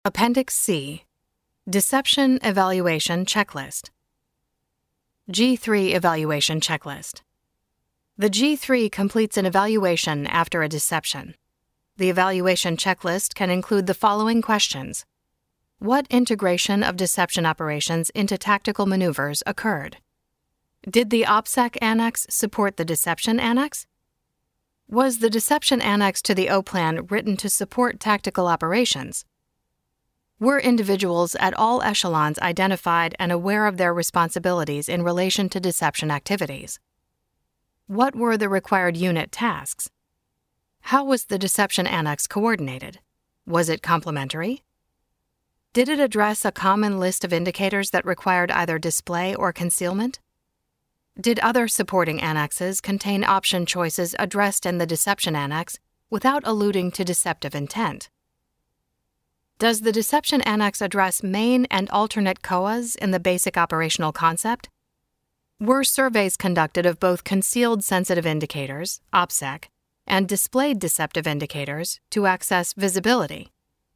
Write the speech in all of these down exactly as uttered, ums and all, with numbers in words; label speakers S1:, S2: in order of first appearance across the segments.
S1: Appendix C. Deception Evaluation Checklist. G three Evaluation Checklist. The G three completes an evaluation after a deception. The evaluation checklist can include the following questions. What integration of deception operations into tactical maneuvers occurred? Did the OPSEC Annex support the Deception Annex? Was the Deception Annex to the O-Plan written to support tactical operations? Were individuals at all echelons identified and aware of their responsibilities in relation to deception activities? What were the required unit tasks? How was the Deception Annex coordinated? Was it complementary? Did it address a common list of indicators that required either display or concealment? Did other supporting annexes contain option choices addressed in the Deception Annex without alluding to deceptive intent? Does the Deception Annex address main and alternate C O As in the basic operational concept? Were surveys conducted of both concealed sensitive indicators, OPSEC, and displayed deceptive indicators to access visibility?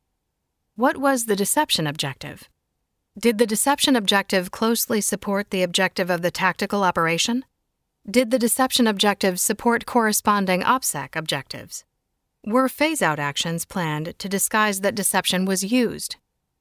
S1: What was the deception objective? Did the deception objective closely support the objective of the tactical operation? Did the deception objective support corresponding OPSEC objectives? Were phase-out actions planned to disguise that deception was used?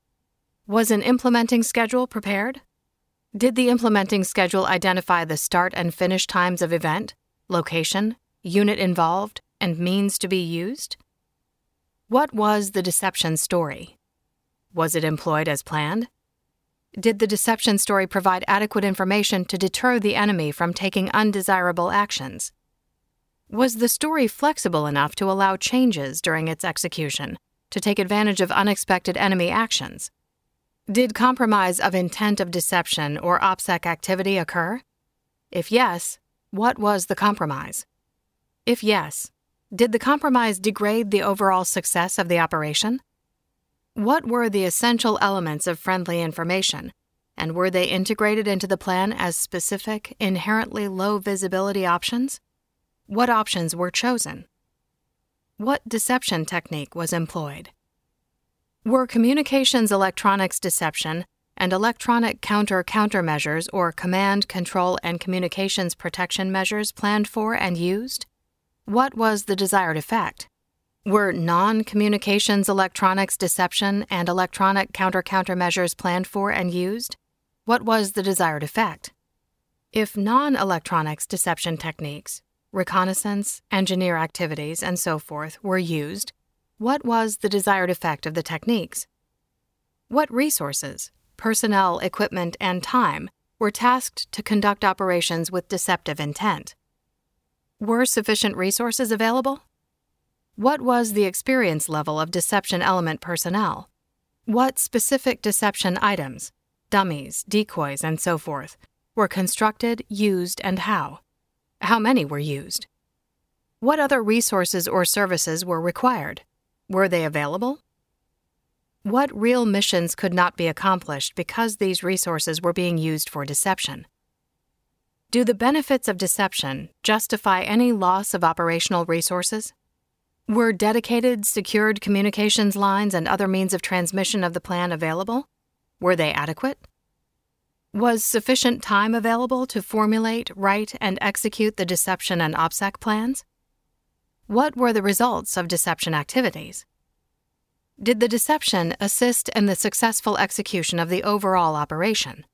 S1: Was an implementing schedule prepared? Did the implementing schedule identify the start and finish times of event, location, unit involved, and means to be used? What was the deception story? Was it employed as planned? Did the deception story provide adequate information to deter the enemy from taking undesirable actions? Was the story flexible enough to allow changes during its execution to take advantage of unexpected enemy actions? Did compromise of intent of deception or OPSEC activity occur? If yes, what was the compromise? If yes, did the compromise degrade the overall success of the operation? What were the essential elements of friendly information, and were they integrated into the plan as specific, inherently low visibility options? What options were chosen? What deception technique was employed? Were communications electronics deception and electronic counter-countermeasures or command, control, and communications protection measures planned for and used? What was the desired effect? Were non-communications electronics deception and electronic counter-countermeasures planned for and used? What was the desired effect? If non-electronics deception techniques, reconnaissance, engineer activities, and so forth were used, what was the desired effect of the techniques? What resources, personnel, equipment, and time were tasked to conduct operations with deceptive intent? Were sufficient resources available? What was the experience level of deception element personnel? What specific deception items, dummies, decoys, and so forth, were constructed, used, and how? How many were used? What other resources or services were required? Were they available? What real missions could not be accomplished because these resources were being used for deception? Do the benefits of deception justify any loss of operational resources? Were dedicated, secured communications lines and other means of transmission of the plan available? Were they adequate? Was sufficient time available to formulate, write, and execute the deception and OPSEC plans? What were the results of deception activities? Did the deception assist in the successful execution of the overall operation?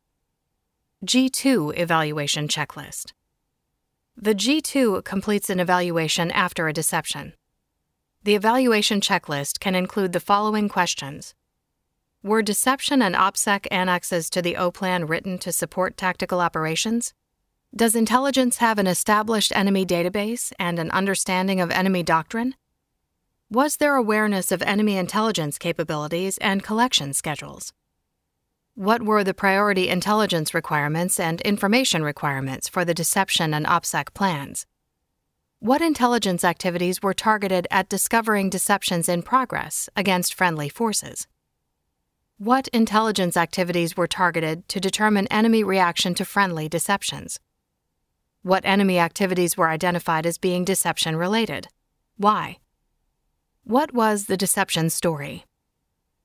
S1: G two Evaluation Checklist. The G two completes an evaluation after a deception. The evaluation checklist can include the following questions. Were deception and OPSEC annexes to the O-Plan written to support tactical operations? Does intelligence have an established enemy database and an understanding of enemy doctrine? Was there awareness of enemy intelligence capabilities and collection schedules? What were the priority intelligence requirements and information requirements for the deception and OPSEC plans? What intelligence activities were targeted at discovering deceptions in progress against friendly forces? What intelligence activities were targeted to determine enemy reaction to friendly deceptions? What enemy activities were identified as being deception-related? Why? What was the deception story?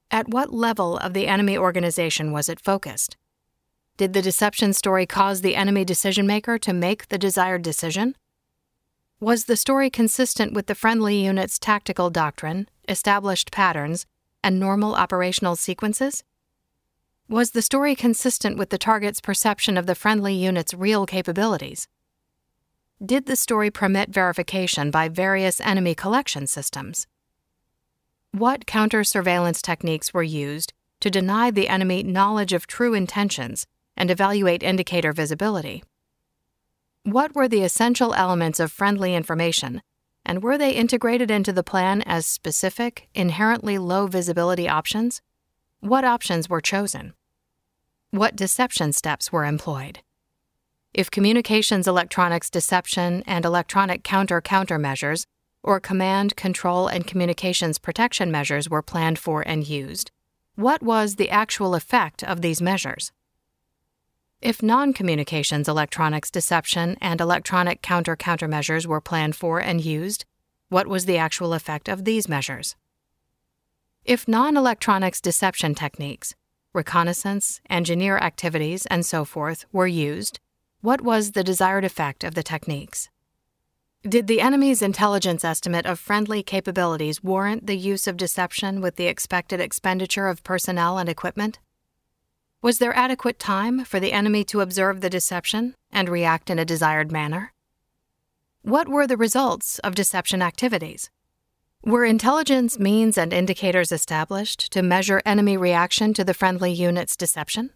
S1: At what level of the enemy organization was it focused? Did the deception story cause the enemy decision-maker to make the desired decision? Was the story consistent with the friendly unit's tactical doctrine, established patterns, and normal operational sequences? Was the story consistent with the target's perception of the friendly unit's real capabilities? Did the story permit verification by various enemy collection systems? What counter-surveillance techniques were used to deny the enemy knowledge of true intentions and evaluate indicator visibility? What were the essential elements of friendly information, and were they integrated into the plan as specific, inherently low visibility options? What options were chosen? What deception steps were employed? If communications electronics deception and electronic counter-countermeasures, or command, control, and communications protection measures were planned for and used, what was the actual effect of these measures? If non-communications electronics deception and electronic counter-countermeasures were planned for and used, what was the actual effect of these measures? If non-electronics deception techniques, reconnaissance, engineer activities, and so forth were used, what was the desired effect of the techniques? Did the enemy's intelligence estimate of friendly capabilities warrant the use of deception with the expected expenditure of personnel and equipment? Was there adequate time for the enemy to observe the deception and react in a desired manner? What were the results of deception activities? Were intelligence means and indicators established to measure enemy reaction to the friendly unit's deception?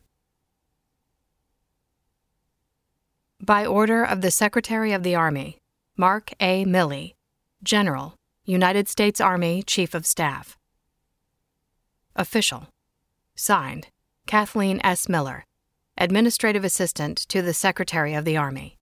S1: By order of the Secretary of the Army, Mark A. Milley, General, United States Army Chief of Staff. Official. Signed, Kathleen S. Miller, Administrative Assistant to the Secretary of the Army.